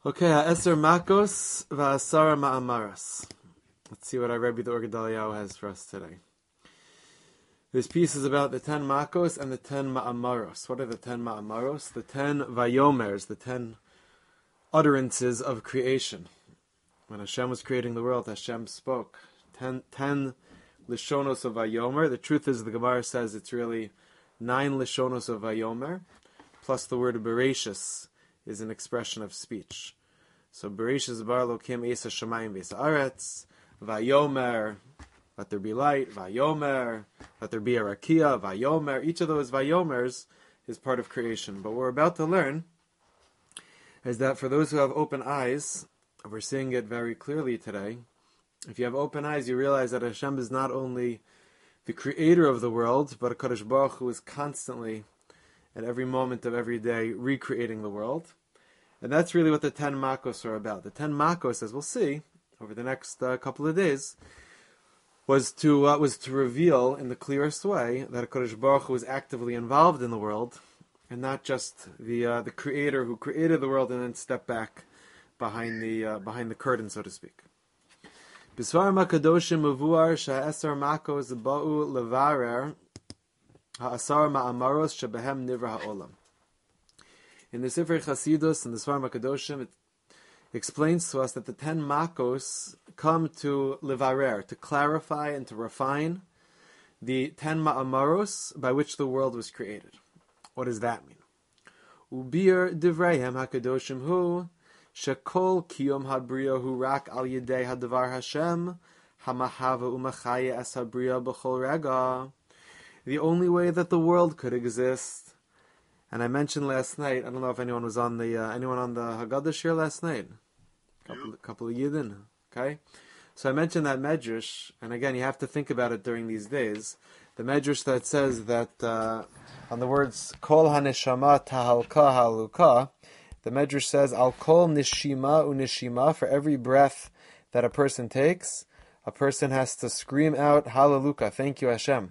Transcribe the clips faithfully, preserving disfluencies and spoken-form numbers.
Okay, Ha'eser Makos V'Asara Ma'amaras. Let's see what our Rebbe the Or Gedaliyahu has for us today. This piece is about the ten Makos and the ten Ma'amaros. What are the ten Ma'amaros? The ten Vayomers, the ten utterances of creation. When Hashem was creating the world, Hashem spoke. Ten, ten Lishonos of Vayomer. The truth is, the Gemara says it's really nine Lishonos of Vayomer, plus the word Bereshis is an expression of speech. So Bereshis bar Elokim Eis HaShamayim Ve'es Haaretz, Vayomer, let there be light, Vayomer, let there be a Rakia, Vayomer. Each of those Vayomers is part of creation. But what we're about to learn is that for those who have open eyes, we're seeing it very clearly today. If you have open eyes, you realize that Hashem is not only the creator of the world, but a Kadosh Baruch Hu is constantly, at every moment of every day, recreating the world. And that's really what the ten Makos are about. The ten Makos, as we'll see over the next uh, couple of days, was to uh, was to reveal in the clearest way that Kadosh Baruch Hu was actively involved in the world, and not just the uh, the creator who created the world and then stepped back behind the uh, behind the curtain, so to speak. B'svar Makadoshim Mavuar Sha'esar Makos Ba'u Levarer Ha'asar Ma'amaros Shebehem Nivra Ha'olam. In the Sefer Chasidus and the Svar Makadoshim, it explains to us that the ten Makos come to levarer, to clarify and to refine the ten Ma'amaros by which the world was created. What does that mean? Ubir Divreihem HaKadoshim Hu Shekol Kiyom Habriya Hu Rak Al Yedei Hadavar Hashem Hamahava Umachaya Es Habriya B'chol Rega. The only way that the world could exist. And I mentioned last night, I don't know if anyone was on the uh, anyone on the Haggadah shir last night. Couple, yeah. couple of Yidden, okay? So I mentioned that Medrash, and again, you have to think about it during these days. The Medrash that says that uh, on the words Kol HaNeshama Tahalka Haluka, the Medrash says Al Kol Nishima Unishima, for every breath that a person takes, a person has to scream out Hallelujah, thank you Hashem.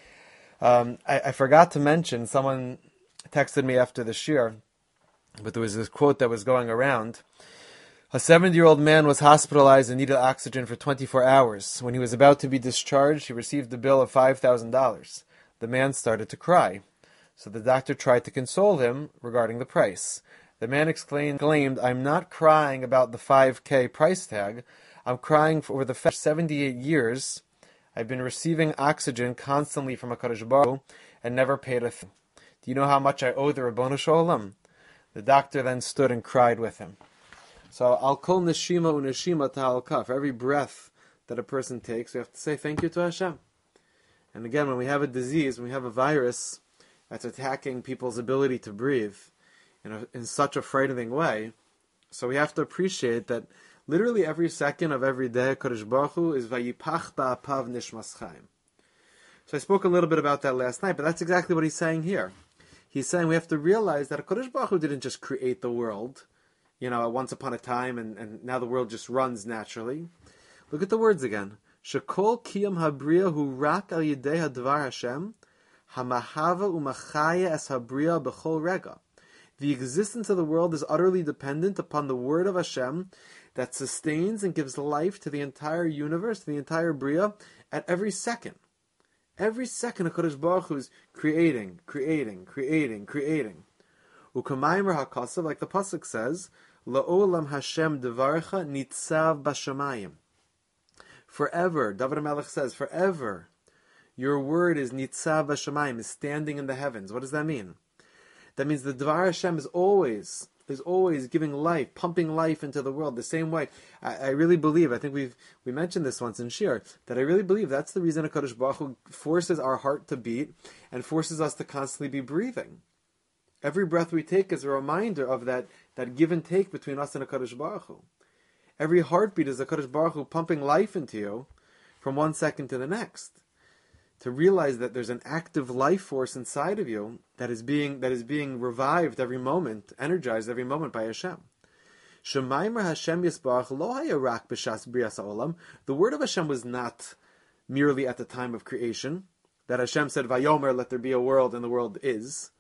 Um, I, I forgot to mention, someone texted me after the shir, but there was this quote that was going around. A seventy-year-old man was hospitalized and needed oxygen for twenty-four hours. When he was about to be discharged, he received a bill of five thousand dollars. The man started to cry. So the doctor tried to console him regarding the price. The man exclaimed, I'm not crying about the five K price tag. I'm crying for the fact seventy-eight years I've been receiving oxygen constantly from a Kadosh Baruch Hu and never paid a thing. Do you know how much I owe the Rabbanu Shalom? The doctor then stood and cried with him. So, Al Kol Neshima Uneshima Tahalka. For every breath that a person takes, we have to say thank you to Hashem. And again, when we have a disease, when we have a virus that's attacking people's ability to breathe in, a, in such a frightening way, so we have to appreciate that literally every second of every day, Kadosh Baruch Hu is Vayipach Ba'apav Nishmas Chaim. So I spoke a little bit about that last night, but that's exactly what he's saying here. He's saying we have to realize that HaKadosh Baruch Hu didn't just create the world, you know, once upon a time, and, and now the world just runs naturally. Look at the words again. Shekol kiyam habriya hu rak al yedei hadvar Hashem, hamahava umachaya es habriya b'chol rega. The existence of the world is utterly dependent upon the word of Hashem that sustains and gives life to the entire universe, to the entire bria, at every second. Every second, HaKadosh Baruch Hu is creating, creating, creating, creating. Ukamaymer HaKasav, like the pasuk says, La'olam Hashem devarecha nitzav b'shamayim. Forever, David HaMelech says, forever, your word is nitzav b'shamayim, is standing in the heavens. What does that mean? That means the Dvar Hashem is always, is always giving life, pumping life into the world. The same way, I, I really believe, I think we've we mentioned this once in Shir, that I really believe that's the reason HaKadosh Baruch Hu forces our heart to beat and forces us to constantly be breathing. Every breath we take is a reminder of that, that give and take between us and HaKadosh Baruch Hu. Every heartbeat is HaKadosh Baruch Hu pumping life into you from one second to the next. To realize that there's an active life force inside of you that is being that is being revived every moment, energized every moment by Hashem. Shemaimer Hashem Yisbarach lo hayarak b'shas brias ha'olam. The word of Hashem was not merely at the time of creation, that Hashem said, Vayomer, let there be a world, and the world is.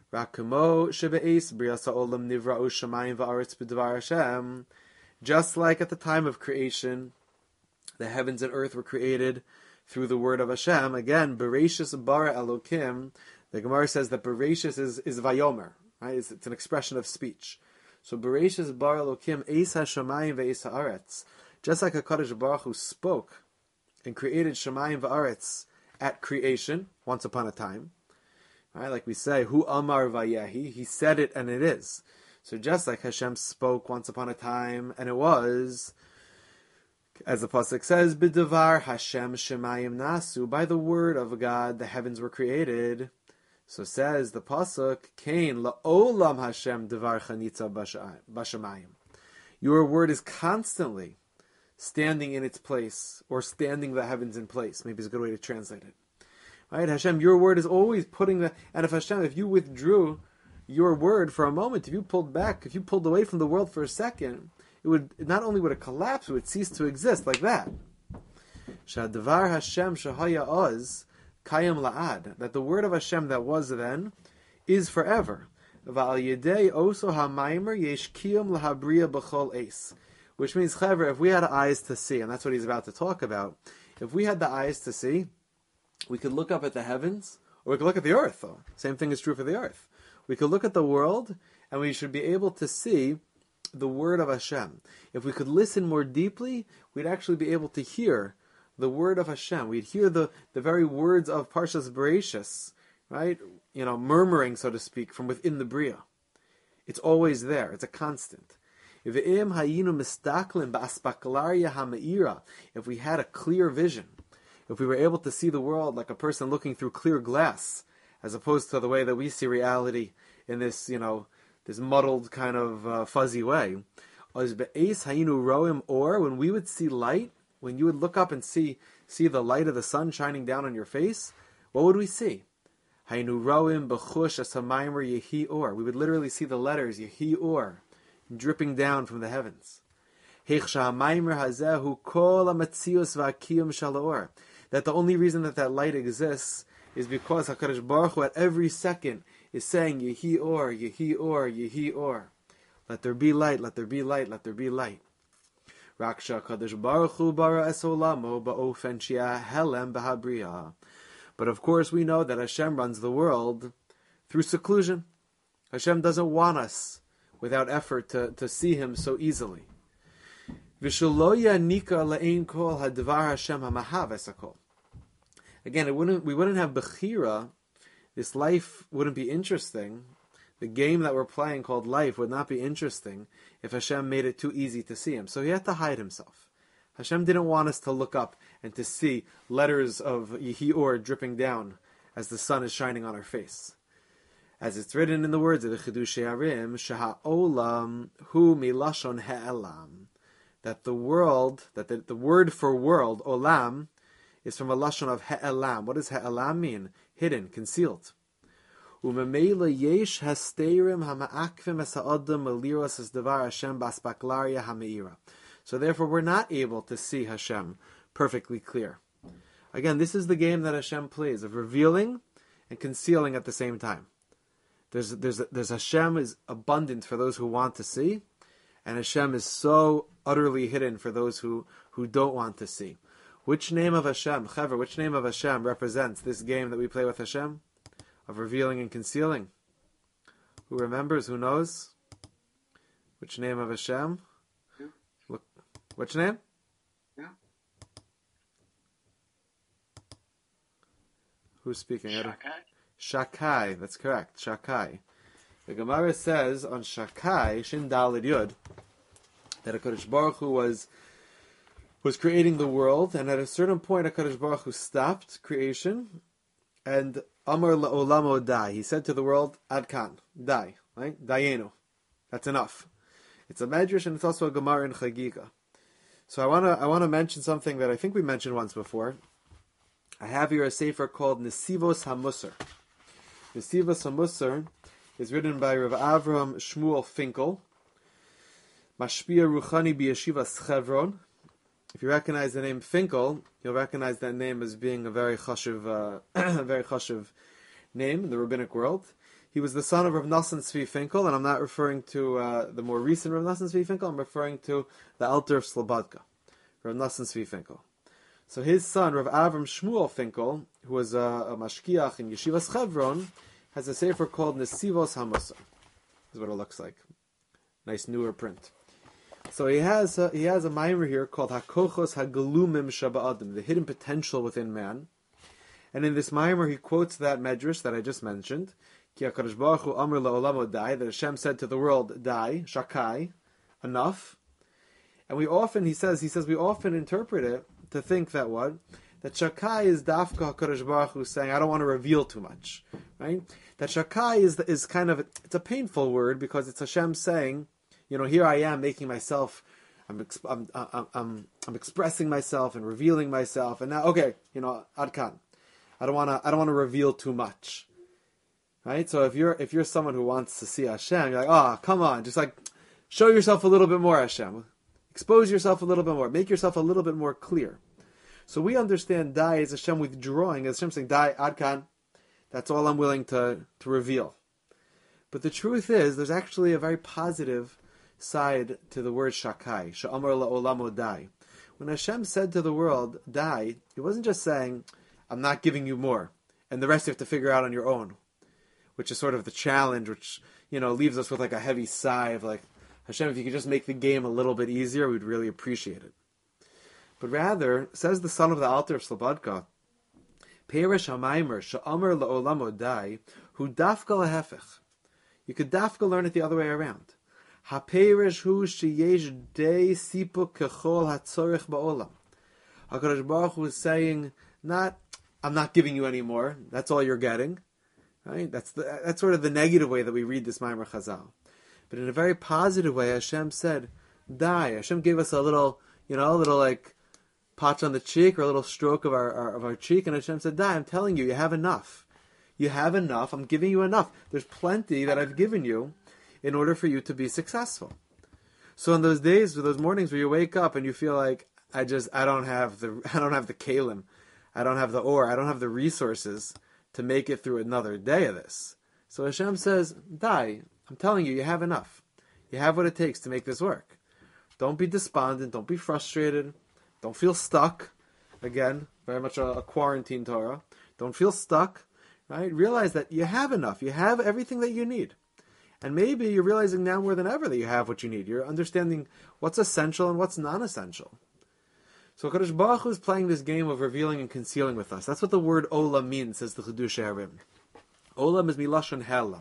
Rakamo shebe'es brias ha'olam nivra'u shamayim va'aretz b'dvar Hashem. Just like at the time of creation, the heavens and earth were created through the word of Hashem. Again, Bereshis bara Elokim. The Gemara says that Bereshis is, is Vayomer, right? It's, it's an expression of speech. So Bereshis bara Elokim eis hashamayim ve'eis ha'aretz. Just like HaKadosh Baruch Hu spoke and created Shamayim va'aretz at creation, once upon a time. Right? Like we say, Hu Amar Vayehi, he said it and it is. So just like Hashem spoke once upon a time and it was, as the pasuk says, B'devar Hashem Shemayim Nasu, by the word of God the heavens were created. So says the pasuk, Kain la'olam Hashem devar chanitza b'shamayim. Your word is constantly standing in its place, or standing the heavens in place. Maybe is a good way to translate it. Right, Hashem, your word is always putting the. And if Hashem, if you withdrew your word for a moment, if you pulled back, if you pulled away from the world for a second, it would not only would it collapse, it would cease to exist like that. Shadavar Hashem shahaya oz kayam la'ad, that the word of Hashem that was then is forever. Va'al yedei oso ha'maimer yesh kiyum lahabriya b'chol eis. Which means, Chaver, if we had eyes to see, and that's what he's about to talk about, if we had the eyes to see, we could look up at the heavens, or we could look at the earth, though. Same thing is true for the earth. We could look at the world, and we should be able to see the word of Hashem. If we could listen more deeply, we'd actually be able to hear the word of Hashem. We'd hear the, the very words of Parshas Bereshis, right? You know, murmuring, so to speak, from within the Bria. It's always there. It's a constant. If we had a clear vision, if we were able to see the world like a person looking through clear glass, as opposed to the way that we see reality in this, you know, this muddled kind of uh, fuzzy way, or when we would see light, when you would look up and see see the light of the sun shining down on your face, what would we see? We would literally see the letters Yehi Or dripping down from the heavens. That the only reason that that light exists is because HaKadosh Baruch Hu at every second is saying Yehi Or, Yehi Or, Yehi Or. Let there be light, let there be light, let there be light. Raksha HaKadosh Baruch Hu bara es olamo ba'ofen she'ah helem b'habriya. But of course we know that Hashem runs the world through seclusion. Hashem doesn't want us without effort to, to see Him so easily. Again, it wouldn't, we wouldn't have Bechira. This life wouldn't be interesting. The game that we're playing called life would not be interesting if Hashem made it too easy to see Him. So He had to hide Himself. Hashem didn't want us to look up and to see letters of Yehi Or dripping down as the sun is shining on our face. As it's written in the words of the Chidushei Arim, Sheha'olam hu milashon ha'elam, that the world, that the, the word for world, olam, is from a lashon of ha'elam. What does ha'elam mean? Hidden, concealed. U'memela yesh hasteirim hama'akvim es ha'adam eliros es devar Hashem basbaklaria ha'meira. So therefore we're not able to see Hashem perfectly clear. Again, this is the game that Hashem plays, of revealing and concealing at the same time. There's, there's, there's Hashem is abundant for those who want to see, and Hashem is so utterly hidden for those who, who don't want to see. Which name of Hashem, Chaver, which name of Hashem represents this game that we play with Hashem? Of revealing and concealing? Who remembers? Who knows? Which name of Hashem? Yeah. Look, which name? Yeah. Who's speaking? Shakai. Shakai, that's correct. Shakai. The Gemara says on Shakai, Shin Daled Yud, that HaKadosh Baruch Hu was was creating the world, and at a certain point HaKadosh Baruch Hu stopped creation, and Amar la'olamo dai. He said to the world, Ad kan, dai, right? Dayenu. That's enough. It's a medrash and it's also a Gemara in Chagiga. So I wanna I wanna mention something that I think we mentioned once before. I have here a sefer called Nesivos HaMusar. Nesivos HaMusar is written by Rav Avram Shmuel Finkel, Mashpia Ruchani B'Yeshivas Chevron. If you recognize the name Finkel, you'll recognize that name as being a very chashuv, uh, a very chashuv name in the rabbinic world. He was the son of Rav Nosson Tzvi Finkel, and I'm not referring to uh, the more recent Rav Nosson Tzvi Finkel, I'm referring to the Alter of Slobodka, Rav Nosson Tzvi Finkel. So his son, Rav Avram Shmuel Finkel, who was a, a mashkiach in Yeshivas Chevron, has a sefer called Nesivos HaMussar. This is what it looks like. Nice newer print. So he has a, he has a maimer here called Hakochos Hagalumim Shaba'adim, the hidden potential within man. And in this maimer he quotes that medrash that I just mentioned, Ki HaKadosh Baruch Hu Amar La'olamo Dai, that Hashem said to the world, Dai, Shakai, enough. And we often, he says, he says we often interpret it to think that what? That Shakai is Dafka HaKadosh Baruch Hu saying, I don't want to reveal too much. Right? That Shakai is is kind of, it's a painful word because it's Hashem saying, you know, here I am making myself, I'm, I'm, I'm, I'm, I'm expressing myself and revealing myself, and now, okay, you know, Adkan, I don't want to, I don't want to reveal too much, right? So if you're, if you're someone who wants to see Hashem, you're like, oh, come on, just like, show yourself a little bit more, Hashem, expose yourself a little bit more, make yourself a little bit more clear. So we understand Dai as Hashem withdrawing, as Hashem saying, Dai, Adkan, that's all I'm willing to, to reveal. But the truth is, there's actually a very positive side to the word Shakai, Sha'amar la'olamo Dai. When Hashem said to the world, Dai, He wasn't just saying, I'm not giving you more, and the rest you have to figure out on your own, which is sort of the challenge, which, you know, leaves us with like a heavy sigh of like, Hashem, if you could just make the game a little bit easier, we'd really appreciate it. But rather, says the son of the Alter of Slobodka, Perish HaMaimer, Sha'amar la'olamo Dai, Hu dafka lahefech. You could dafka learn it the other way around. HaPerish hu sheyesh dei sipuk kechol hatzorich ba'olam. HaKadosh Baruch Hu is saying, not, I'm not giving you any more, that's all you're getting. Right? That's the, that's sort of the negative way that we read this Maimer Chazal. But in a very positive way, Hashem said, Dai. Hashem gave us a little, you know, a little like, patch on the cheek or a little stroke of our, our of our cheek, and Hashem said, Dai, I'm telling you, you have enough. You have enough. I'm giving you enough. There's plenty that I've given you in order for you to be successful. So in those days, those mornings where you wake up and you feel like, I just, I don't have the, I don't have the kalim, I don't have the or, I don't have the resources to make it through another day of this. So Hashem says, Dai, I'm telling you, you have enough. You have what it takes to make this work. Don't be despondent. Don't be frustrated. Don't feel stuck. Again, very much a, a quarantine Torah. Don't feel stuck, right? Realize that you have enough. You have everything that you need. And maybe you're realizing now more than ever that you have what you need. You're understanding what's essential and what's non-essential. So Kadosh Baruch Hu is playing this game of revealing and concealing with us. That's what the word Olam means, says the Chidushei Harim. Olam is milashon hela.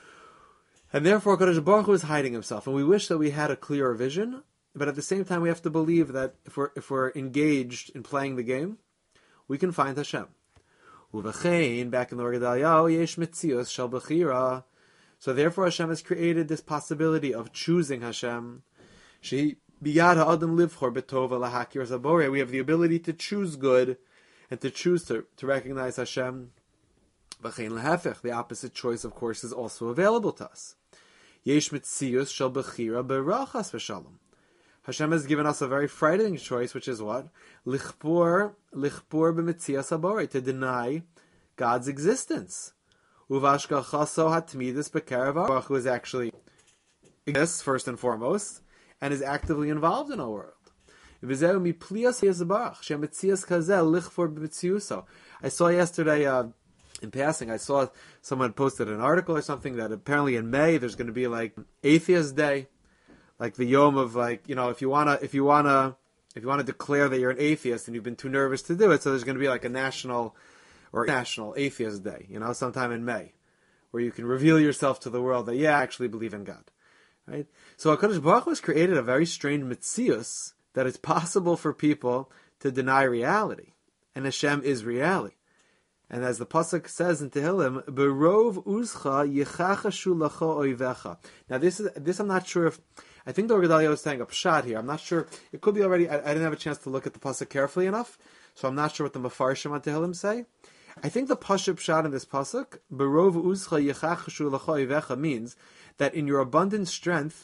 And therefore Kadosh Baruch Hu is hiding himself. And we wish that we had a clearer vision. But at the same time, we have to believe that if we're, if we're engaged in playing the game, we can find Hashem. Uvechein, back in the Orgadaliyahu, yesh metzios shel bechira. So therefore Hashem has created this possibility of choosing Hashem. She biyad ha'adam livchor betova lahakir zabore. We have the ability to choose good and to choose to, to recognize Hashem. V'chein lehefech, the opposite choice, of course, is also available to us. Yesh metzios shel bechira berachas v'shalom. Hashem has given us a very frightening choice, which is what? Lichpor, lichpor b'metzias habore, to deny God's existence. Uvashkachaso hatmidus b'karav Baruch Hu is actually exists first and foremost, and is actively involved in our world. V'zeu miplias yezbarach shemetzias kazel lichpor b'metziuso. I saw yesterday, uh, in passing, I saw someone posted an article or something that apparently in May there's going to be like Atheist Day. Like the yom of like, you know, if you wanna, if you wanna, if you wanna declare that you're an atheist and you've been too nervous to do it, so there's going to be like a national or national atheist day, you know, sometime in May, where you can reveal yourself to the world that yeah, I actually believe in God, right? So HaKadosh Baruch Hu has created a very strange metzius that it's possible for people to deny reality, and Hashem is reality. And as the pasuk says in Tehillim, "Berov uzcha yichachashu lacho oivecha." Now this is this I'm not sure if. I think the Orgadaliyahu is saying a pshat here. I'm not sure. It could be already. I, I didn't have a chance to look at the pasuk carefully enough, so I'm not sure what the Mefarshim on Tehillim say. I think the pasuk pshat in this pasuk, "Berov uzcha yechachashu lecho oivecha," means that in your abundant strength,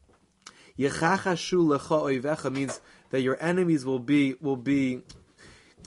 yechachashu lecho oivecha means that your enemies will be will be.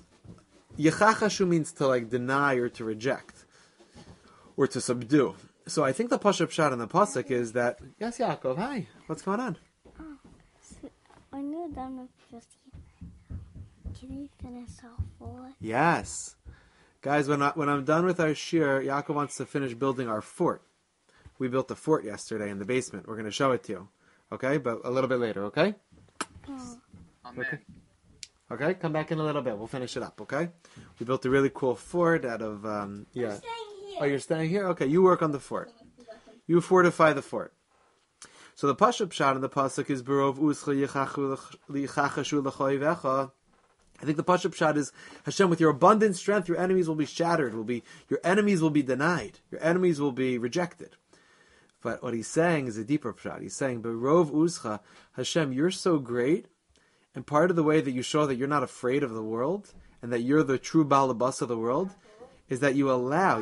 Yechachashu means to like deny or to reject, or to subdue. So I think the Pashup shot in the pasuk is that yes, Yaakov. Hi, what's going on? Oh, so when you're done with fifty, can you finish all four? Yes, guys. When I, when I'm done with our shir, Yaakov wants to finish building our fort. We built a fort yesterday in the basement. We're going to show it to you. Okay, but a little bit later. Okay. Oh. Okay. Okay, come back in a little bit. We'll finish it up, okay? We built a really cool fort out of, um, yeah. I'm staying here. Oh, you're staying here? Okay, you work on the fort. You fortify the fort. So the Pashup shot in the Pasuk is Berov Uscha Yichachashu L'choivecha. I think the Pashup shot is Hashem, with your abundant strength, your enemies will be shattered, will be your enemies will be denied, your enemies will be rejected. But what he's saying is a deeper shot. He's saying, Berov Uscha, Hashem, you're so great. And part of the way that you show that you're not afraid of the world and that you're the true balabas of the world is that you allow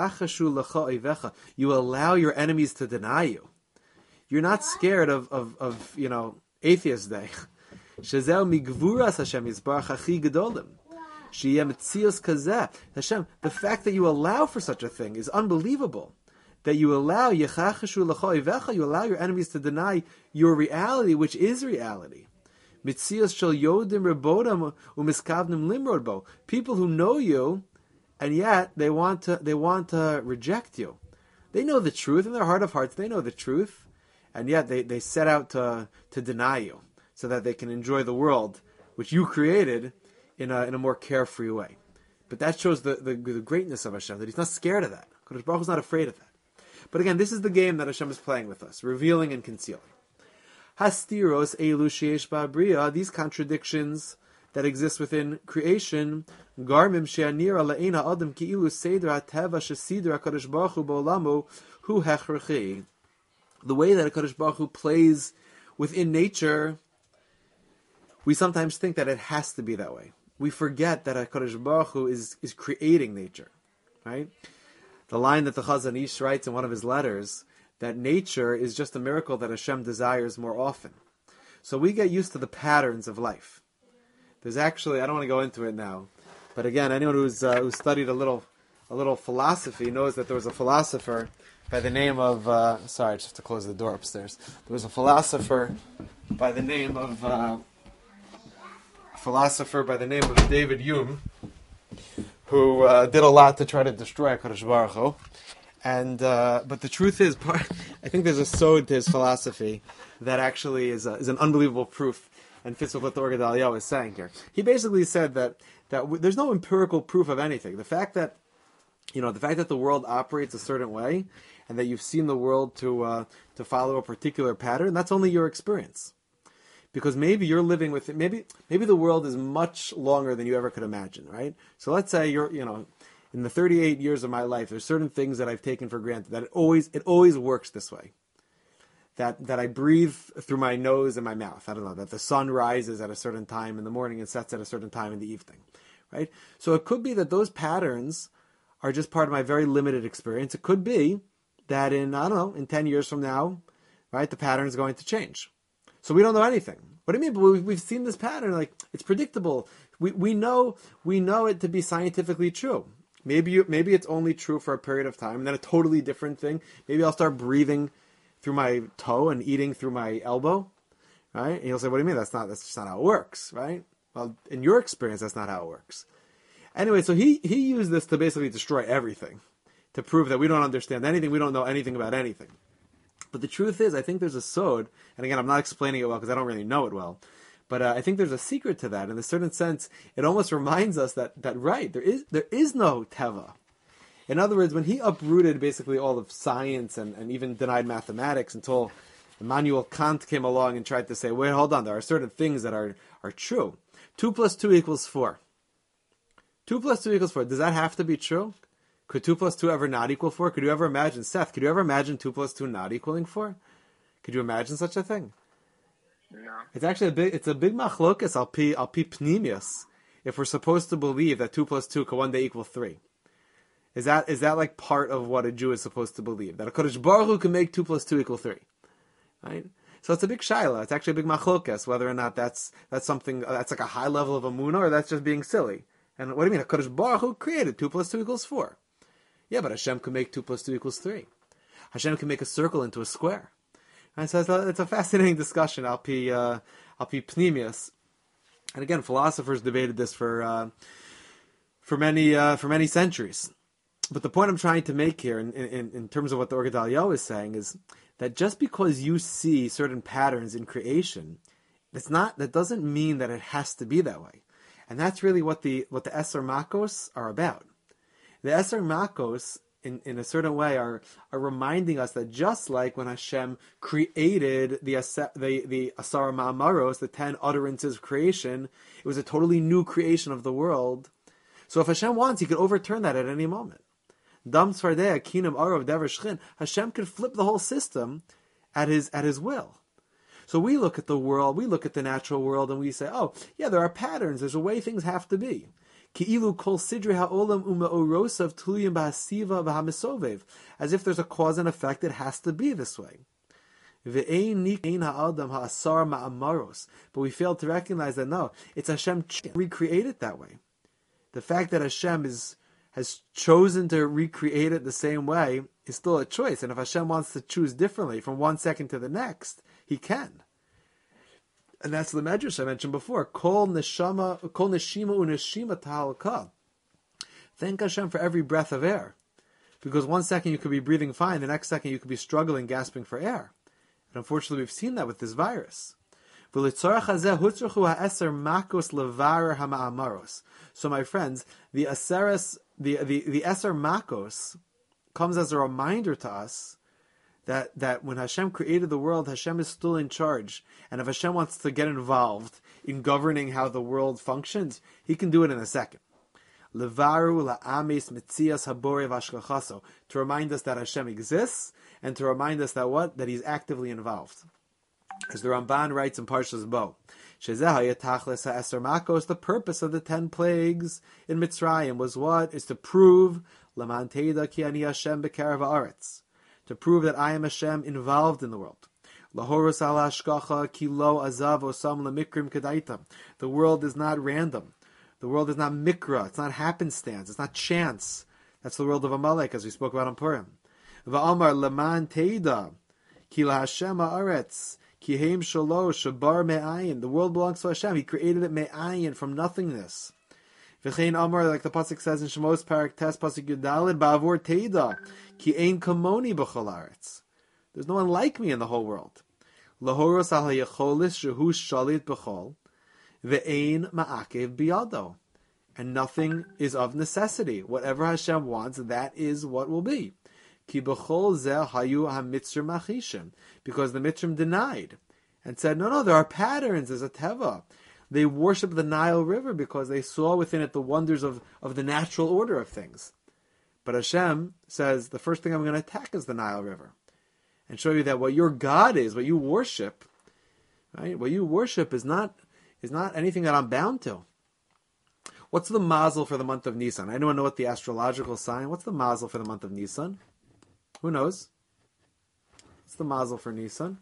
you allow your enemies to deny you. You're not scared of, of, of you know, Atheist Day. Hashem, the fact that you allow for such a thing is unbelievable. That you allow you allow your enemies to deny your reality, which is reality. People who know you, and yet they want to they want to reject you. They know the truth in their heart of hearts. They know the truth, and yet they, they set out to to deny you, so that they can enjoy the world which you created in a in a more carefree way. But that shows the, the, the greatness of Hashem, that He's not scared of that. Kadosh Baruch Hu is not afraid of that. But again, this is the game that Hashem is playing with us, revealing and concealing. Hastiros elu sheish ba'briya, these contradictions that exist within creation, garmim she'anira la'ena adam ki'ilu seder ha'teva she'sider HaKadosh Baruch Hu ba'olamu hu hechrechi. The way that HaKadosh Baruch Hu plays within nature, we sometimes think that it has to be that way. We forget that HaKadosh Baruch Hu is, is creating nature, right? The line that the Chazon Ish writes in one of his letters, that nature is just a miracle that Hashem desires more often. So we get used to the patterns of life. There's actually, I don't want to go into it now, but again, anyone who's uh, who studied a little a little philosophy knows that there was a philosopher by the name of, uh, sorry, I just have to close the door upstairs. There was a philosopher by the name of, uh, a philosopher by the name of David Hume, who uh, did a lot to try to destroy HaKadosh Baruch Hu. And uh, but the truth is, part, I think there's a sod to his philosophy that actually is a, is an unbelievable proof and fits with what the Or Gedalia is saying here. He basically said that that w- there's no empirical proof of anything. The fact that you know the fact that the world operates a certain way and that you've seen the world to uh, to follow a particular pattern, that's only your experience. Because maybe you're living with it. Maybe maybe the world is much longer than you ever could imagine, right? So let's say you're you know. In the thirty-eight years of my life, there's certain things that I've taken for granted, that it always it always works this way. That that I breathe through my nose and my mouth. I don't know, that the sun rises at a certain time in the morning and sets at a certain time in the evening. Right? So it could be that those patterns are just part of my very limited experience. It could be that in, I don't know, in ten years from now, right, the pattern is going to change. So we don't know anything. What do you mean? But we, we've seen this pattern, like, it's predictable. We we know we know it to be scientifically true. Maybe you, maybe it's only true for a period of time, and then a totally different thing. Maybe I'll start breathing through my toe and eating through my elbow, right? And you'll say, "What do you mean? That's not that's just not how it works, right?" Well, in your experience, that's not how it works. Anyway, so he he used this to basically destroy everything, to prove that we don't understand anything, we don't know anything about anything. But the truth is, I think there's a sod, and again, I'm not explaining it well because I don't really know it well. But uh, I think there's a secret to that. In a certain sense, it almost reminds us that, that right, there is there is no teva. In other words, when he uprooted basically all of science and, and even denied mathematics until Immanuel Kant came along and tried to say, wait, hold on, there are certain things that are, are true. Two plus two equals four. Two plus two equals four. Does that have to be true? Could two plus two ever not equal four? Could you ever imagine, Seth, could you ever imagine two plus two not equaling four? Could you imagine such a thing? No. It's actually a big. It's a big machlokas al pi al pi pnimius. If we're supposed to believe that two plus two can one day equal three, is that is that like part of what a Jew is supposed to believe, that a Kodesh Baruch Hu can make two plus two equal three, right? So it's a big shaila. It's actually a big machlokas whether or not that's that's something that's like a high level of emunah or that's just being silly. And what do you mean? A Kodesh Baruch Hu created two plus two equals four. Yeah, but Hashem can make two plus two equals three. Hashem can make a circle into a square. And so it's a, it's a fascinating discussion, Alpi, uh, Alpi Pnimius. And again, philosophers debated this for uh, for many uh, for many centuries. But the point I'm trying to make here, in, in, in terms of what the Or Gedalia is saying, is that just because you see certain patterns in creation, it's not that doesn't mean that it has to be that way. And that's really what the what the Eser Makos are about. The Eser Makos, in, in a certain way, are are reminding us that just like when Hashem created the the the Asar Ma'amaros, the ten utterances of creation, it was a totally new creation of the world. So if Hashem wants, He could overturn that at any moment. Dam Tzvardea Kinam Arav Dever Shchin, Hashem could flip the whole system at His at His will. So we look at the world, we look at the natural world, and we say, oh, yeah, there are patterns, there's a way things have to be. Ki'ilu kol sidrei ha'olam u'ma'orosav tuliyim b'hasiva v'hamisovev. As if there's a cause and effect, it has to be this way. Ve'ein nikein ha'adam ha'asar ma'amaros. But we fail to recognize that, no, it's Hashem recreate it that way. The fact that Hashem is has chosen to recreate it the same way is still a choice. And if Hashem wants to choose differently from one second to the next, He can. And that's the medrash I mentioned before. Kol neshama, kol neshima uneshima tahalka. Thank Hashem for every breath of air. Because one second you could be breathing fine, the next second you could be struggling, gasping for air. And unfortunately we've seen that with this virus. So my friends, the aseres, the, the, the Eser Makos comes as a reminder to us that, that when Hashem created the world, Hashem is still in charge. And if Hashem wants to get involved in governing how the world functions, He can do it in a second. Levaru la'ames mitzias habore v'ashkachaso, to remind us that Hashem exists, and to remind us that what? That He's actively involved. As the Ramban writes in Parshas Bo, the purpose of the ten plagues in Mitzrayim was what? Is to prove Laman Teida ki ani Hashem b'karav haaretz, to prove that I am Hashem involved in the world. Lahorus ala hashgacha ki lo azav osam lemikrim kedaita. The world is not random. The world is not mikra. It's not happenstance. It's not chance. That's the world of Amalek, as we spoke about on Purim. Va'amar Laman Teida ki la Hashem haaretz. Kihem shalo shabar me'ayin. The world belongs to Hashem. He created it me'ayin, from nothingness. V'chein amar, like the pasuk says in Shemos Parak Tes pasuk Yudalid, ba'avor teida ki ein kamoni b'chol haaretz. There's no one like me in the whole world. Lahoros al hayacholis shehu shalit b'chol ve'ein ma'akev biyado. And nothing is of necessity. Whatever Hashem wants, that is what will be. Ki b'chol zeh hayu ha-mitzrim machishim. Because the Mitzrim denied and said, no, no, there are patterns, there's a teva. They worship the Nile River because they saw within it the wonders of, of the natural order of things. But Hashem says, the first thing I'm going to attack is the Nile River. And show you that what your God is, what you worship, right? What you worship is not is not anything that I'm bound to. What's the mazel for the month of Nisan? Anyone know what the astrological sign? What's the mazel for the month of Nisan? Who knows? What's the mazel for Nisan?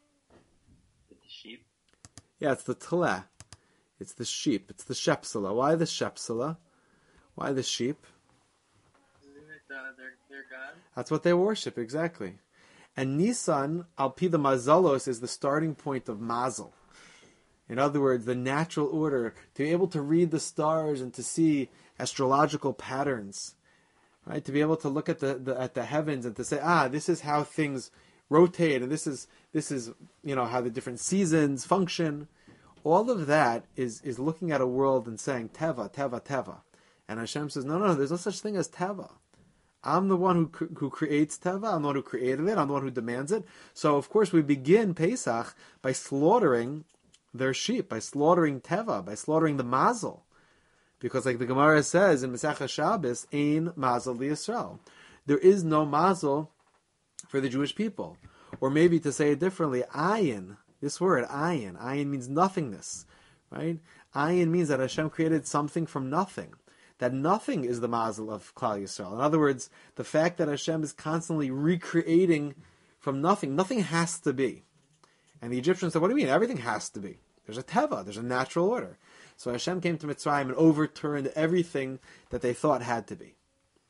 The sheep. Yeah, it's the tleh. It's the sheep. It's the shepsela. Why the shepsela? Why the sheep? Isn't it uh, their, their God? That's what they worship, exactly. And Nisan, al pi the mazalos, is the starting point of mazel. In other words, the natural order, to be able to read the stars and to see astrological patterns, right? To be able to look at the, the at the heavens and to say, ah, this is how things rotate, and this is this is you know how the different seasons function. All of that is is looking at a world and saying teva, teva, teva. And Hashem says, no, no, there's no such thing as teva. I'm the one who who creates teva. I'm the one who created it. I'm the one who demands it. So of course we begin Pesach by slaughtering their sheep, by slaughtering teva, by slaughtering the mazel, because like the Gemara says in Masechah Shabbos, ein mazel liyisrael. There is no mazel for the Jewish people. Or maybe to say it differently, ayin, this word, ayin, ayin means nothingness, right? Ayin means that Hashem created something from nothing. That nothing is the mazel of Klal Yisrael. In other words, the fact that Hashem is constantly recreating from nothing, nothing has to be. And the Egyptians said, what do you mean? Everything has to be. There's a teva, there's a natural order. So Hashem came to Mitzrayim and overturned everything that they thought had to be.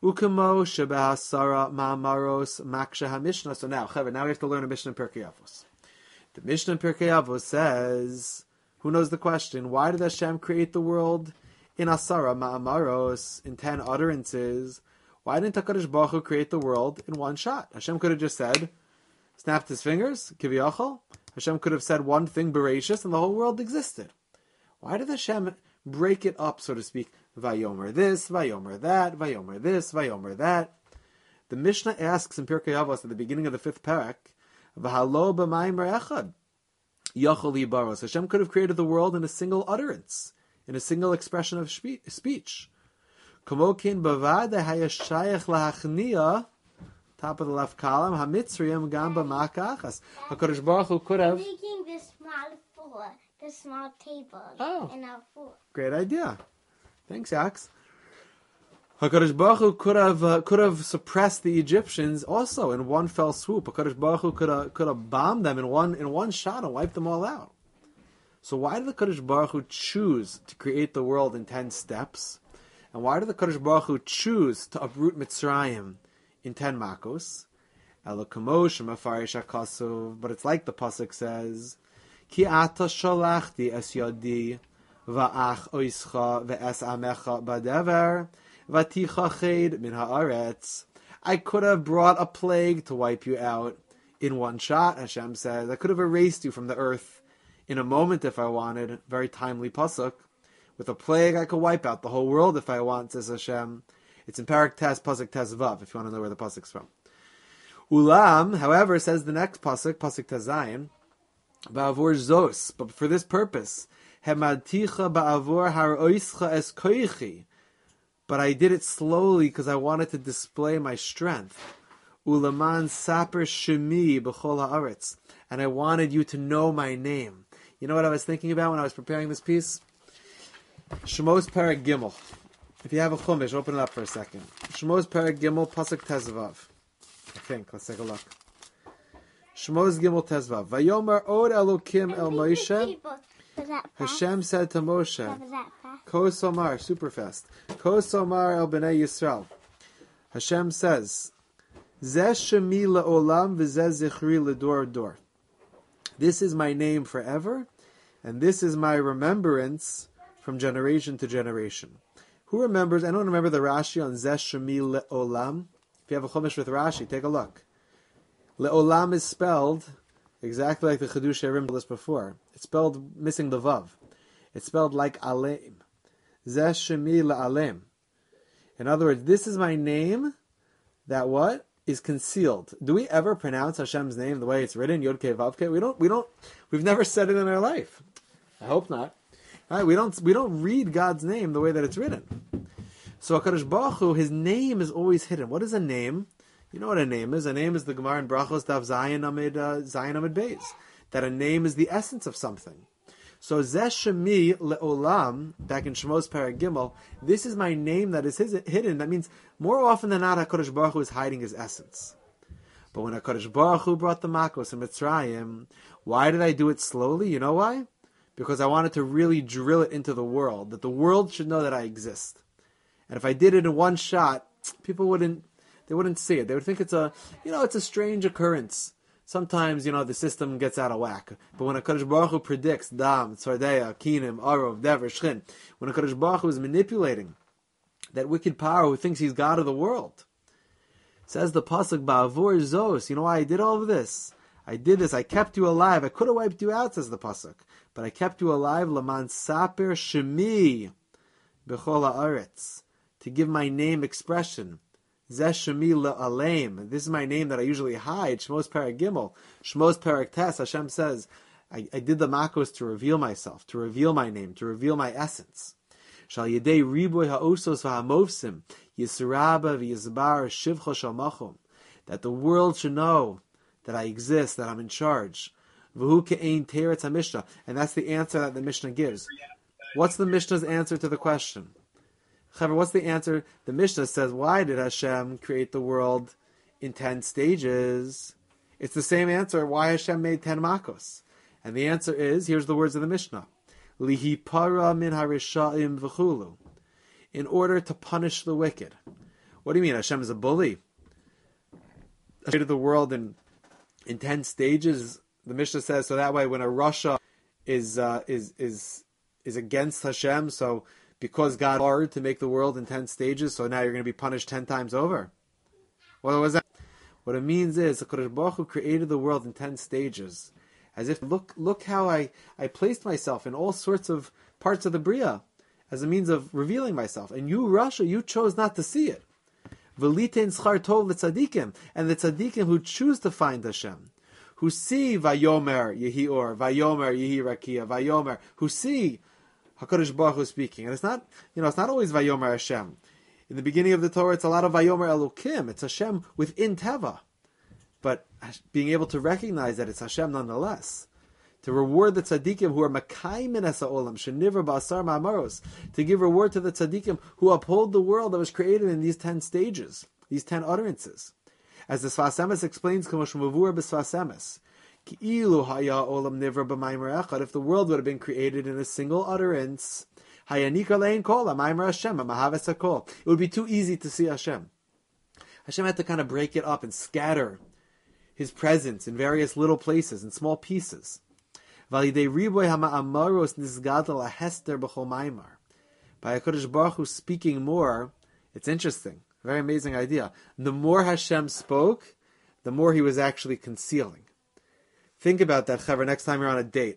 Ukamo shebahasara ma'amaros maksha hamishna. So now, Chaver, now we have to learn a Mishnah in Pirkei Avos. The Mishnah in Pirkei Avos says, who knows the question? Why did Hashem create the world in Asara ma'amaros, in ten utterances? Why didn't HaKadosh Baruch Hu create the world in one shot? Hashem could have just said, snapped his fingers, kiviyachol. Hashem could have said one thing, Bereshis, and the whole world existed. Why did Hashem break it up, so to speak? Vayomer this, Vayomer that, Vayomer this, Vayomer that. The Mishnah asks in Pirkei Avos at the beginning of the fifth parak, V'halo b'maymer echad, yachol yibaros. Hashem could have created the world in a single utterance, in a single expression of speech. Kamokin bavada hayashayach lahachnia. Top of the left column, hamitzriyam gamba makachas. HaKadosh Baruch Hu could have making this small floor, this small table Oh. in our floor. Great idea. Thanks, Yax. HaKadosh Baruch Hu could have uh, could have suppressed the Egyptians also in one fell swoop. HaKadosh Baruch Hu could have could have bombed them in one in one shot and wiped them all out. So why did the HaKadosh Baruch Hu choose to create the world in ten steps? And why did the HaKadosh Baruch Hu choose to uproot Mitzrayim in ten makos? Elokamosh mafarish hakasuv. But it's like the pasuk says, Ki ata sholachti es yodi va'ach oischa ve'es amecha badever v'ticha ched min haaretz. I could have brought a plague to wipe you out in one shot, Hashem says. I could have erased you from the earth in a moment if I wanted. Very timely pasuk. With a plague, I could wipe out the whole world if I want, says Hashem. It's in Parak Tes, Pasuk Tes Vav, if you want to know where the pasuk's from. Ulam, however, says the next pasuk, Pasuk Tes Zayin, Ba'avur Zos, but for this purpose, Hemadticha ba'avur haroischa es koichi. But I did it slowly because I wanted to display my strength. Ulaman saper shemi b'chol haaretz, and I wanted you to know my name. You know what I was thinking about when I was preparing this piece? Shemos Perek Gimel. If you have a chumash, open it up for a second. Shemos Perek Gimel, Pasuk Tezvav. I think. Let's take a look. Shemos Gimel Tezvav. Vayomer Od Elokim El Moshe. Hashem said to Moshe, Ko Somar, super fast. Ko Somar El Bnei Yisrael. Hashem says, Zeh Shemi Le'olam V'zeh Zichri L'dor Dor. This is my name forever, and this is my remembrance from generation to generation. Who remembers? Anyone remember the Rashi on Zeh Shemi Le'olam? If you have a chumash with Rashi, take a look. Le'olam is spelled exactly like the Chedush Erim list before. It's spelled missing the vav. It's spelled like Alem. Zeh Shemi Le'alem. In other words, this is my name that what? Is concealed. Do we ever pronounce Hashem's name the way it's written? Yod Kei Vav Kei? We don't, we don't, we've never said it in our life. I hope not. Right, we don't we don't read God's name the way that it's written. So HaKadosh Baruch Hu, his name is always hidden. What is a name? You know what a name is? A name is the Gemara in Brachos Daf Zayin Amid uh, Zayin Amid Beis. That a name is the essence of something. So Zeh Shemi Le'olam, back in Shemos Perek Gimel, this is my name that is his, hidden. That means more often than not, HaKadosh Baruch Hu is hiding his essence. But when HaKadosh Baruch Hu brought the Makos in Mitzrayim, why did I do it slowly? You know why? Because I wanted to really drill it into the world, that the world should know that I exist. And if I did it in one shot, people wouldn't, they wouldn't see it. They would think it's a, you know, it's a strange occurrence. Sometimes, you know, the system gets out of whack. But when HaKadosh Baruch Hu predicts Dam, Tzardeya, Kinim, Arov, Dever, Shchin, when HaKadosh Baruch Hu is manipulating that wicked power who thinks he's God of the world, says the Pasuk, Ba'avur Zos, you know why I did all of this? I did this, I kept you alive. I could have wiped you out, says the Pasuk. But I kept you alive, Laman Saper Shemi B'chol Haaretz, to give my name expression. Zeh Shemi Le'alem. This is my name that I usually hide. Shmos Perek Gimel. Shmos Perek Tes. Hashem says, I, I did the makos to reveal myself, to reveal my name, to reveal my essence. Shal Yedei Riboy Ha'osos V'Hamovsim Yisraba V'Yizbar Shivcho Shalmachom. That the world should know that I exist, that I'm in charge. V'hu Ke'ein Teretz HaMishnah. And that's the answer that the Mishnah gives. What's the Mishnah's answer to the question? Chaver, what's the answer? The Mishnah says, why did Hashem create the world in ten stages? It's the same answer, why Hashem made ten makos. And the answer is, here's the words of the Mishnah. Lihi para min harisha'im v'chulu. In order to punish the wicked. What do you mean? Hashem is a bully? Hashem created the world in in ten stages. The Mishnah says so. That way, when a Rasha is uh, is is is against Hashem, so because God hard to make the world in ten stages, so now you're going to be punished ten times over. What was that? What it means is the Kodesh Baruch Hu created the world in ten stages, as if look look how I I placed myself in all sorts of parts of the Bria as a means of revealing myself, and you Rasha, you chose not to see it. V'litein schar tov l'tzadikim, and the tzadikim who choose to find Hashem, who see Vayomer Yehi Or, Vayomer Yehi Rakia, Vayomer, who see HaKadosh Baruch Hu speaking. And it's not, you know, it's not always Vayomer Hashem. In the beginning of the Torah, it's a lot of Vayomer Elokim. It's Hashem within Teva. But being able to recognize that it's Hashem nonetheless. To reward the tzaddikim who are Makayim in Esa Olam, Sheniver Ba'asar Ma'amaros. To give reward to the tzaddikim who uphold the world that was created in these ten stages, these ten utterances. As the Sfas Emes explains, K'mosh Mavur b'Sfas Emes, Ki'ilu haya olam nivra b'maimer echad. If the world would have been created in a single utterance, hayanika lein kol ha'maimer Hashem ha'mahaves hakol. It would be too easy to see Hashem. Hashem had to kind of break it up and scatter His presence in various little places, in small pieces. Validei riboy ha'ma'amaros nisgadol ha'hester b'chol maimar. By HaKadosh Baruch Hu speaking more, it's interesting. Very amazing idea. The more Hashem spoke, the more He was actually concealing. Think about that, Chaver, next time you're on a date,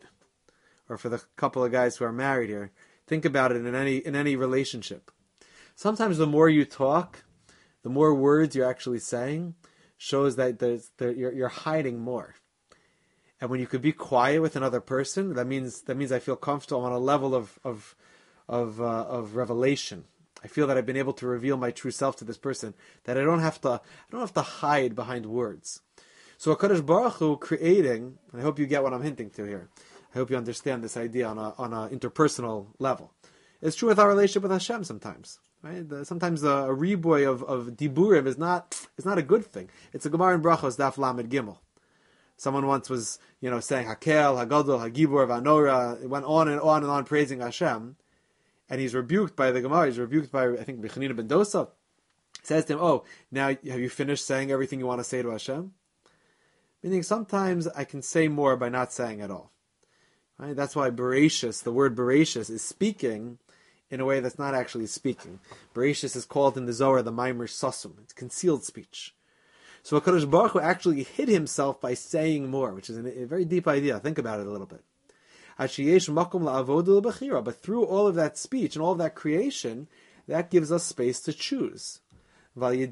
or for the couple of guys who are married here, think about it in any in any relationship. Sometimes the more you talk, the more words you're actually saying, shows that there's, there, you're, you're hiding more. And when you could be quiet with another person, that means that means I feel comfortable on a level of of of, uh, of revelation. I feel that I've been able to reveal my true self to this person, that I don't have to I don't have to hide behind words. So HaKadosh Baruch Hu creating, and I hope you get what I'm hinting to here. I hope you understand this idea on a on an interpersonal level. It's true with our relationship with Hashem sometimes. Right? The, sometimes the, a riboy of, of diburim is not is not a good thing. It's a Gemara in Brachos, Daf Lamed Gimel. Someone once was, you know, saying Hakel, Hagadol, Hagibor, Vanora. It went on and on and on praising Hashem. And he's rebuked by the Gemara. He's rebuked by, I think, Bechanina ben Dosa. Says to him, oh, now have you finished saying everything you want to say to Hashem? Meaning sometimes I can say more by not saying at all. Right? That's why Bereshis, the word Bereshis, is speaking in a way that's not actually speaking. Bereshis is called in the Zohar the Maimer Sasum. It's concealed speech. So HaKadosh Baruch Hu actually hid himself by saying more, which is a very deep idea. Think about it a little bit. But through all of that speech and all of that creation, that gives us space to choose. So the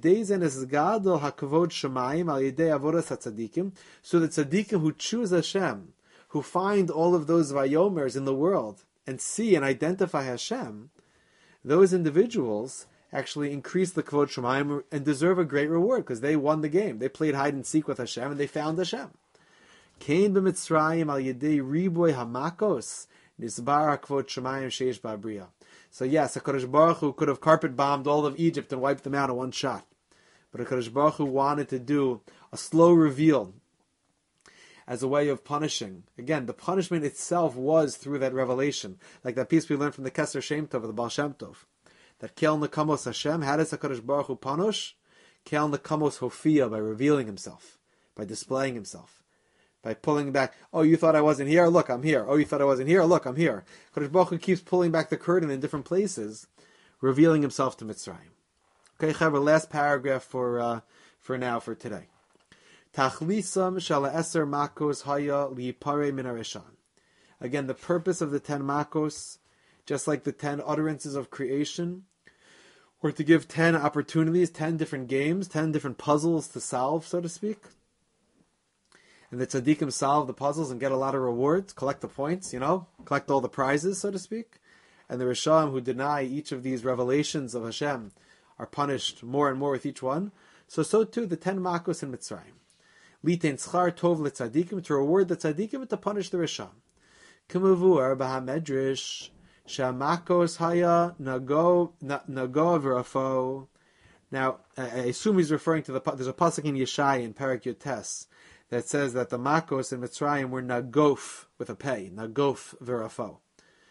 tzaddikim who choose Hashem, who find all of those vayomers in the world and see and identify Hashem, those individuals actually increase the kavod shemayim and deserve a great reward because they won the game. They played hide and seek with Hashem and they found Hashem. Kain b'Mitzrayim al yedei riboy hamakos nisbar hakvod shemayim sheish ba'briya. So yes, HaKadosh Baruch Hu could have carpet bombed all of Egypt and wiped them out in one shot. But HaKadosh Baruch Hu wanted to do a slow reveal as a way of punishing. Again, the punishment itself was through that revelation. Like that piece we learned from the Keser Shem Tov, of the Baal Shem Tov. That Kel Nekamos Hashem, how does HaKadosh Baruch Hu punish? Kel Nekamos Hofiyah, by revealing himself, by displaying himself, by pulling back. Oh, you thought I wasn't here? Look, I'm here. Oh, you thought I wasn't here? Look, I'm here. HaKadosh Baruch Hu keeps pulling back the curtain in different places, revealing himself to Mitzrayim. Okay, Chaver, last paragraph for uh, for now, for today. Tachlisam shala eser makos haya liyipare min hareshan. Again, the purpose of the ten makos, just like the ten utterances of creation, were to give ten opportunities, ten different games, ten different puzzles to solve, so to speak. And the tzaddikim solve the puzzles and get a lot of rewards, collect the points, you know, collect all the prizes, so to speak. And the Risham who deny each of these revelations of Hashem are punished more and more with each one. So, so too the ten makos in Mitzrayim. Litein tzchar tov letzaddikim, to reward the tzaddikim and to punish the Risham. K'mavur b'hamedrash shamakos haya nago nago v'rafo. Now, I assume he's referring to the, there's a pasuk in Yeshai in Perek Yotes that says that the makos in Mitzrayim were nagof with a pei, nagof v'rafo.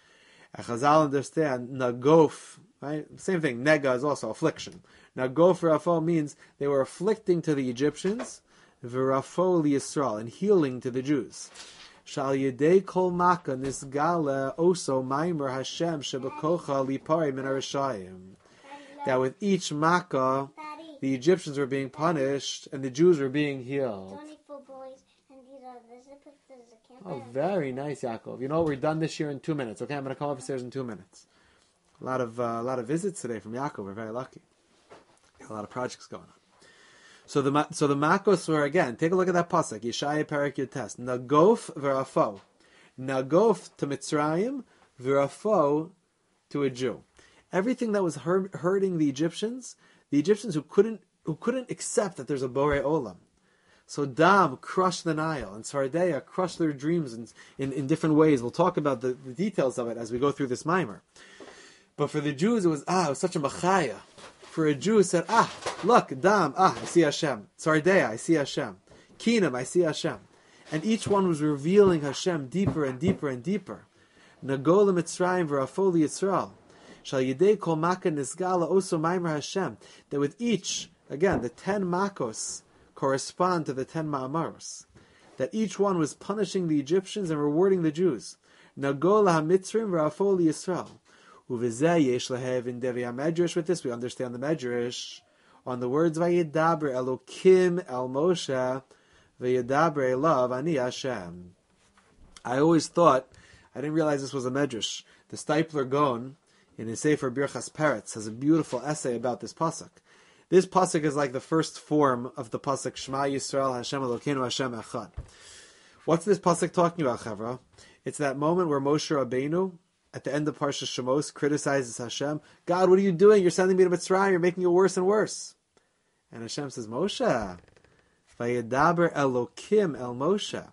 And Chazal understand nagof, right? Same thing. Nega is also affliction. Nagof rafo means they were afflicting to the Egyptians, v'rafo liyisrael, and healing to the Jews. Shal yedei kol maka nisgala oso maimer Hashem shebekocha lipari min harishayim. That with each makkah, the Egyptians were being punished and the Jews were being healed. Oh, very nice, Yaakov. You know, we're done this year in two minutes. Okay, I'm going to come upstairs in two minutes. A lot of uh, a lot of visits today from Yaakov. We're very lucky. A lot of projects going on. So the so the Makos were, again, take a look at that pasuk. Yeshaya Perek Yutes. Nagof v'rafo. Nagof to Mitzrayim, v'rafo to a Jew. Everything that was hur- hurting the Egyptians, the Egyptians who couldn't who couldn't accept that there's a Borei Olam. So Dam crushed the Nile, and Sardeya crushed their dreams in, in, in different ways. We'll talk about the, the details of it as we go through this mimer. But for the Jews, it was, ah, it was such a machaya. For a Jew, it said, ah, look, Dam, ah, I see Hashem. Sardeya, I see Hashem. Kinam, I see Hashem. And each one was revealing Hashem deeper and deeper and deeper. Nagola Mitzrayim v'rafo Yisrael. Shal yedei kol maka nisgala oso maimer Hashem. That with each, again, the ten makos correspond to the ten ma'amaros. That each one was punishing the Egyptians and rewarding the Jews. Nagola hamitzrim v'rafo Yisrael. Uvizeh yesh lehev in Devi HaMedrash. With this, we understand the Medrash on the words Vayedaber Elokim El Moshe Vayedaber Elav Ani Hashem. I always thought, I didn't realize this was a Medrash. The Stipler Gaon, in his Sefer Birchas Peretz, has a beautiful essay about this pasuk. This pasuk is like the first form of the pasuk Shema Yisrael Hashem Elokeinu Hashem Echad. What's this pasuk talking about, Chavra? It's that moment where Moshe Rabbeinu, at the end of Parshas Shemos, criticizes Hashem. God, what are you doing? You're sending me to Mitzrayim. You're making it worse and worse. And Hashem says, Moshe, Vayedaber Elokim El Moshe.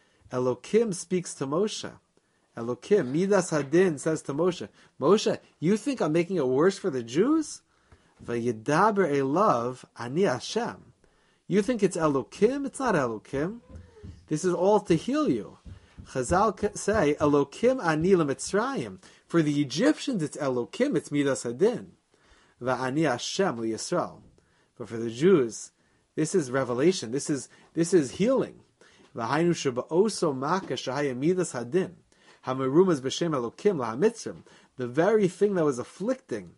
Elokim speaks to Moshe. Elokim, Midas Hadin, says to Moshe, Moshe, you think I'm making it worse for the Jews? Vayedaber Elav Ani Hashem. You think it's Elokim? It's not Elokim. This is all to heal you. Chazal say, Elokim ani leMitzrayim. For the Egyptians, it's Elokim, it's Midas Hadin. Va'ani Hashem liYisrael. But for the Jews, this is revelation. This is this is healing. V'hainu sheba'oso maka shahaya Midas Hadin. Hamerumas b'shem Elokim laHamitzrim. The very thing that was afflicting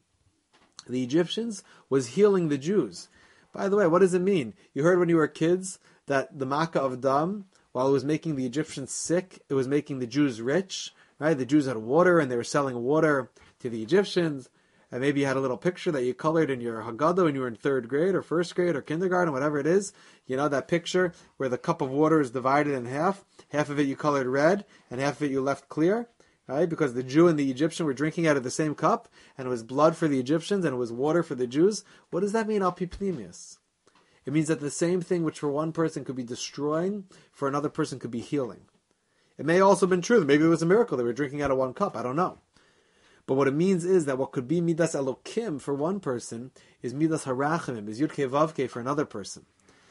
the Egyptians was healing the Jews. By the way, what does it mean? You heard when you were kids that the Makkah of Dam, while it was making the Egyptians sick, it was making the Jews rich, right? The Jews had water, and they were selling water to the Egyptians. And maybe you had a little picture that you colored in your Haggadah when you were in third grade or first grade or kindergarten, whatever it is. You know, that picture where the cup of water is divided in half. Half of it you colored red, and half of it you left clear, right? Because the Jew and the Egyptian were drinking out of the same cup, and it was blood for the Egyptians, and it was water for the Jews. What does that mean, Alpipnimius? It means that the same thing which for one person could be destroying, for another person could be healing. It may also have been true that maybe it was a miracle they were drinking out of one cup. I don't know. But what it means is that what could be Midas Elokim for one person is Midas Harachimim, is Yudke Vavke for another person.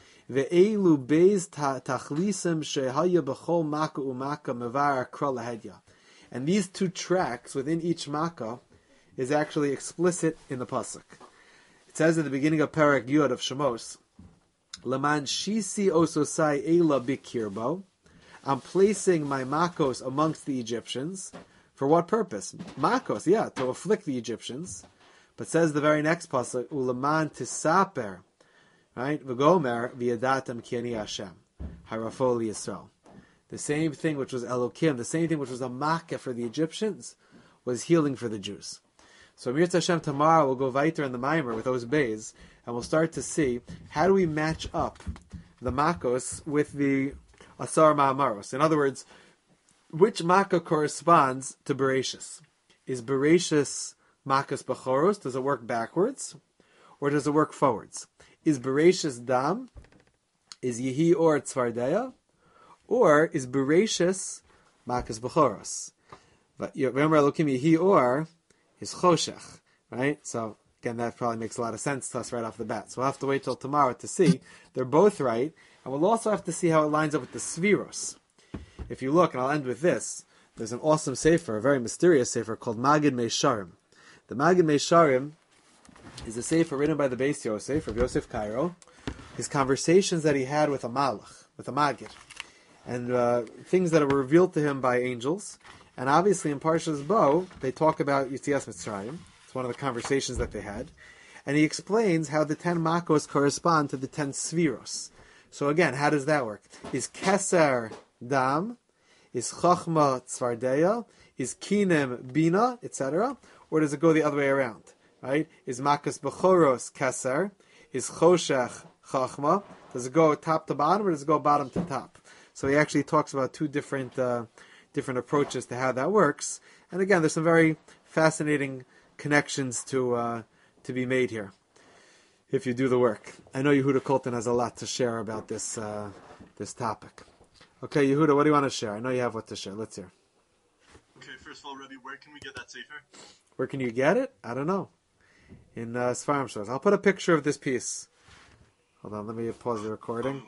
Ve'elu beis tachlisim shehaya b'chol maka umaka mevar akra lahedya. And these two tracks within each makkah is actually explicit in the pasuk. It says at the beginning of Perek Yud of Shemos, Laman shisi ososai ela bikirbo. I'm placing my makos amongst the Egyptians. For what purpose? Makos, yeah, to afflict the Egyptians. But says the very next pasuk, Ulaman tisaper, right? V'gomer v'yadatam ki ani Hashem, harafo liyisrael. The same thing which was Elokim, the same thing which was a makkah for the Egyptians, was healing for the Jews. So Mir Hashem tomorrow we'll go weiter in the Maimer with those bays, and we'll start to see how do we match up the makos with the Asar Ma'amaros. In other words, which makkah corresponds to Bereshis? Is Bereshis makkos Bechoros? Does it work backwards? Or does it work forwards? Is Bereshis Dam? Is Yehi Or Tzvardeya? Or is Bereshis makkos Bechoros? But remember, Elokim Yehi Or is Choshech, right? So again, that probably makes a lot of sense to us right off the bat. So we'll have to wait till tomorrow to see. They're both right. And we'll also have to see how it lines up with the Sviros. If you look, and I'll end with this, there's an awesome sefer, a very mysterious sefer called Magid Meisharim. The Magid Meisharim is a sefer written by the Beis Yosef, of Yosef Cairo, his conversations that he had with a Malach, with a Magid, and uh, things that were revealed to him by angels. And obviously in Parshas Bo, they talk about Yitzias Mitzrayim. It's one of the conversations that they had. And he explains how the ten Makos correspond to the ten Sviros. So again, how does that work? Is Keser Dam, is Chochma Tzvardeya, is Kinem Bina, et cetera, or does it go the other way around? Right? Is Makas Bechoros Keser, is Choshech Chochma? Does it go top to bottom, or does it go bottom to top? So he actually talks about two different uh, different approaches to how that works. And again, there's some very fascinating connections to uh, to be made here if you do the work. I know Yehuda Colton has a lot to share about this uh, this topic. Okay, Yehuda, what do you want to share? I know you have what to share. Let's hear. Okay, first of all, Rebbe, where can we get that sefer? Where can you get it? I don't know. In uh, Sfarim stores. I'll put a picture of this piece. Hold on, let me pause the recording. Um,